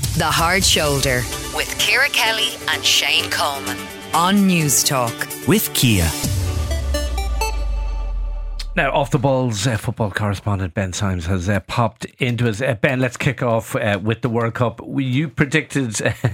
The Hard Shoulder with Ciara Kelly and Shane Coleman on News Talk with Kia. Now, Off the Balls football correspondent Ben Symes has popped into us. Ben, let's kick off with the World Cup. You predicted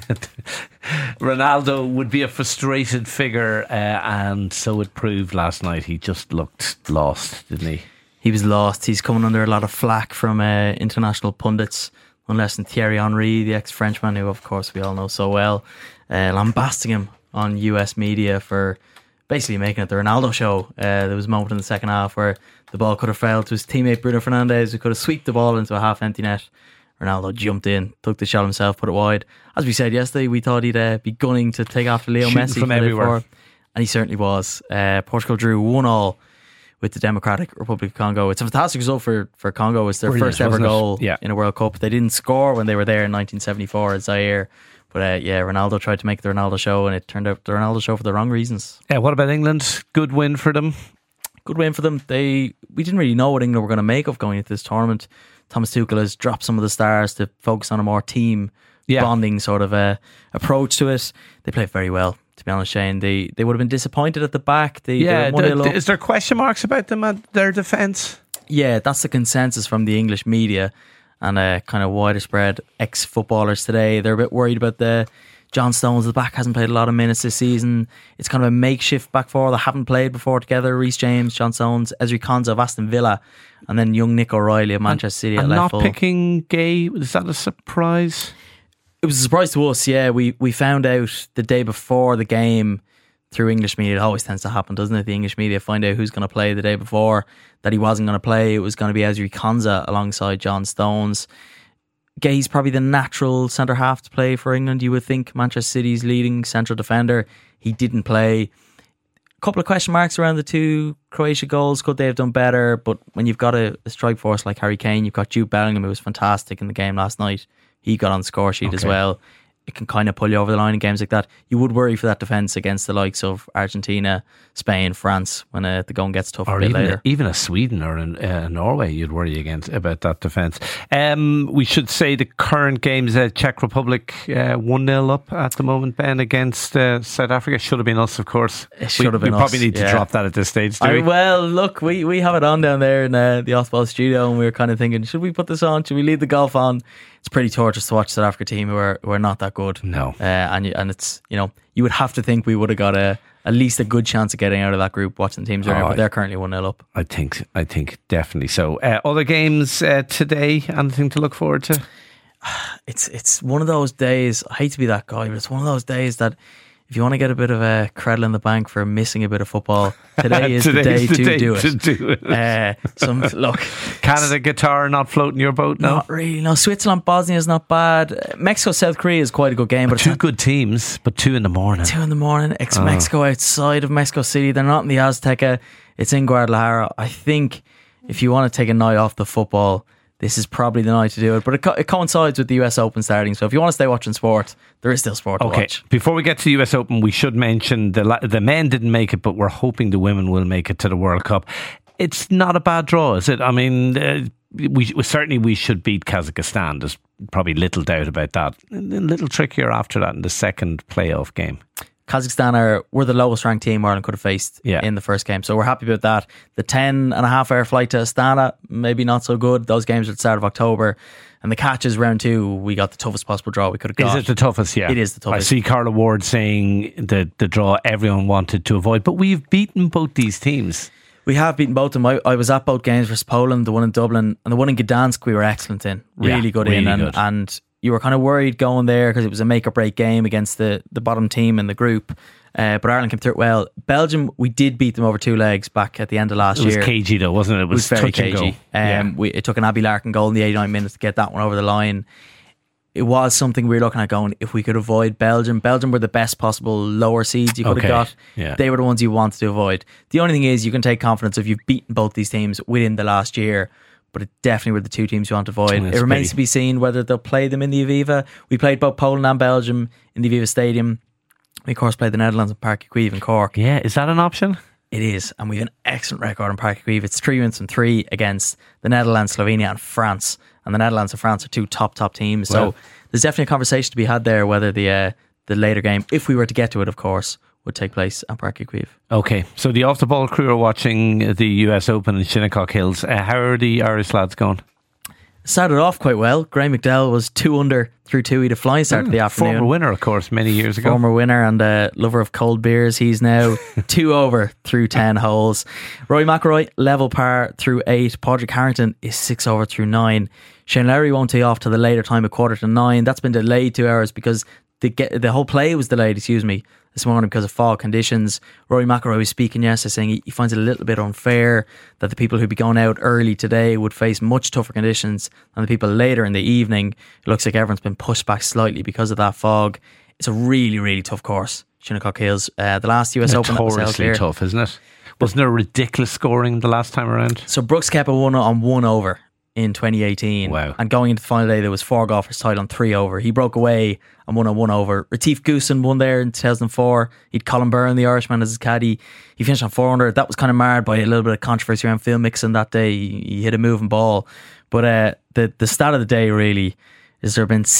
Ronaldo would be a frustrated figure, and so it proved last night. He just looked lost, didn't he? He was lost. He's coming under a lot of flack from international pundits, none less than Thierry Henry, the ex-Frenchman, who of course we all know so well, lambasting him on US media for basically making it the Ronaldo show. There was a moment in the second half where the ball could have fell to his teammate Bruno Fernandes, who could have swept the ball into a half-empty net. Ronaldo jumped in, took the shot himself, put it wide. As we said yesterday, we thought he'd be gunning to take after Leo Shooting Messi from everywhere, and he certainly was. Portugal drew 1-1 with the Democratic Republic of Congo. It's a fantastic result for Congo. It's their first ever goal in a World Cup. They didn't score when they were there in 1974 at Zaire. But Ronaldo tried to make the Ronaldo show, and it turned out the Ronaldo show for the wrong reasons. What about England? Good win for them? Good win for them. We didn't really know what England were going to make of going into this tournament. Thomas Tuchel has dropped some of the stars to focus on a more team bonding sort of approach to it. They played very well, to be honest, Shane. They would have been disappointed at the back. Is there question marks about them at their defence? Yeah, that's the consensus from the English media and kind of wider spread ex-footballers today. They're a bit worried about the John Stones at the back. Hasn't played a lot of minutes this season. It's kind of a makeshift back four that haven't played before together. Reece James, John Stones, Ezri Konsa of Aston Villa, and then young Nick O'Reilly of Manchester City at left full. Not picking Gay, is that a surprise? It was a surprise to us, yeah. We found out the day before the game through English media. It always tends to happen, doesn't it? The English media find out who's going to play the day before, that he wasn't going to play. It was going to be Ezri Konsa alongside John Stones. Gay's probably the natural centre half to play for England, you would think. Manchester City's leading central defender. He didn't play. A couple of question marks around the two Croatia goals. Could they have done better? But when you've got a strike force like Harry Kane, you've got Jude Bellingham, who was fantastic in the game last night. He got on the score sheet as well. It can kind of pull you over the line in games like that. You would worry for that defence against the likes of Argentina, Spain, France when the going gets tough a bit later. Even a Sweden or a Norway, you'd worry about that defence. We should say the current games, Czech Republic 1-0 up at the moment, Ben, against South Africa. Should have been us, of course. It should have been us. We probably need to drop that at this stage, do we? Well, look, we have it on down there in the Off-Ball studio, and we were kind of thinking, should we put this on? Should we leave the golf on? It's pretty torturous to watch the South Africa team who are not that good. No. And it's, you would have to think we would have got at least a good chance of getting out of that group watching the teams around, but they're currently 1-0 up. I think definitely so. Other games today, anything to look forward to? It's one of those days, I hate to be that guy, but it's one of those days that if you want to get a bit of a credit in the bank for missing a bit of football, today is the day to do it. Look, Canada guitar not floating your boat now? Not really. No, Switzerland, Bosnia is not bad. Mexico, South Korea is quite a good game. But two good teams, but 2 in the morning. 2 in the morning. Mexico outside of Mexico City. They're not in the Azteca. It's in Guadalajara. I think if you want to take a night off the football, this is probably the night to do it. But it coincides with the US Open starting. So if you want to stay watching sport, there is still sport to watch. Before we get to the US Open, we should mention the men didn't make it, but we're hoping the women will make it to the World Cup. It's not a bad draw, is it? I mean, we should beat Kazakhstan. There's probably little doubt about that. A little trickier after that in the second playoff game. Kazakhstan were the lowest ranked team Ireland could have faced in the first game, so we're happy about that. The 10.5 hour flight to Astana, maybe not so good. Those games are at the start of October, and the catch is round 2. We got the toughest possible draw we could have got. Is it the toughest? Yeah, it is the toughest. I see Carla Ward saying the draw everyone wanted to avoid, but we've beaten both these teams. We have beaten both of them. I was at both games versus Poland, the one in Dublin and the one in Gdansk we were excellent in. Really good. And you were kind of worried going there because it was a make or break game against the bottom team in the group. But Ireland came through it well. Belgium, we did beat them over 2 legs back at the end of last year. It was cagey though, wasn't it? It was very touch and cagey. go. It took an Abby Larkin goal in the 89 minutes to get that one over the line. It was something we were looking at going, if we could avoid Belgium. Belgium were the best possible lower seeds you could have got. Yeah. They were the ones you wanted to avoid. The only thing is you can take confidence if you've beaten both these teams within the last year, but it definitely were the 2 teams you want to avoid. It remains to be seen whether they'll play them in the Aviva. We played both Poland and Belgium in the Aviva Stadium. We of course played the Netherlands in Parc y Cuivre in Cork. Yeah, is that an option? It is, and we have an excellent record in Parc y Cuivre. It's 3 wins from 3 against the Netherlands, Slovenia and France. And the Netherlands and France are 2 top teams. So there's definitely a conversation to be had there whether the later game, if we were to get to it, of course, would take place at Páirc Uí Chaoimh. Okay, so the Off the Ball crew are watching the US Open in Shinnecock Hills. How are the Irish lads going? Started off quite well. Graham McDowell was 2 under through 2. He had a flying start to the afternoon. Former winner, of course, many years ago. Former winner and lover of cold beers. He's now 2 over through 10 holes. Rory McIlroy, level par through 8. Padraig Harrington is 6 over through 9. Shane Lowry won't tee off till the later time of 8:45. That's been delayed 2 hours because the whole play was delayed, this morning because of fog conditions. Rory McIlroy was speaking yesterday saying he finds it a little bit unfair that the people who'd be going out early today would face much tougher conditions than the people later in the evening. It looks like everyone's been pushed back slightly because of that fog. It's a really, really tough course, Shinnecock Hills. The last US Open that was held here. Notoriously tough, isn't it? Wasn't there ridiculous scoring the last time around? So Brooks Koepka won on 1 over in 2018. Wow. And going into the final day, there was 4 golfers tied on 3 over. He broke away and won on 1 over. Retief Goosen won there in 2004. He'd Colin Byrne, the Irishman, as his caddy. He finished on 400. That was kind of marred by a little bit of controversy around Phil Mickelson that day. He hit a moving ball. But the stat of the day really is there have been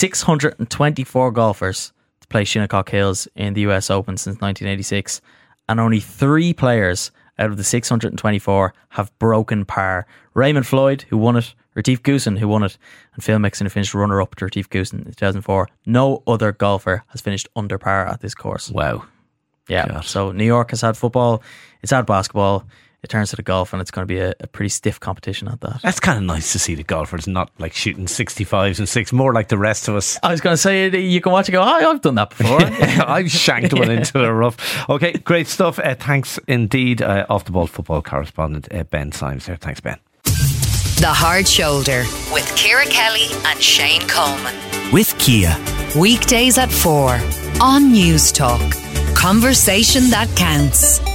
624 golfers to play Shinnecock Hills in the US Open since 1986. And only 3 players out of the 624 have broken par. Raymond Floyd, who won it, Retief Goosen, who won it, and Phil Mickelson, who finished runner-up to Retief Goosen in 2004. No other golfer has finished under par at this course. Wow. Yeah. God. So New York has had football, it's had basketball, it turns to the golf, and it's going to be a pretty stiff competition at that. That's kind of nice to see the golfers not like shooting 65s and 6, more like the rest of us. I was going to say, you can watch and go, I've done that before. I've shanked one into the rough. Okay, great stuff. Thanks indeed. Off the Ball football correspondent Ben Symes there. Thanks, Ben. The Hard Shoulder with Ciara Kelly and Shane Coleman. With Kia. Weekdays at 4 on News Talk. Conversation that counts.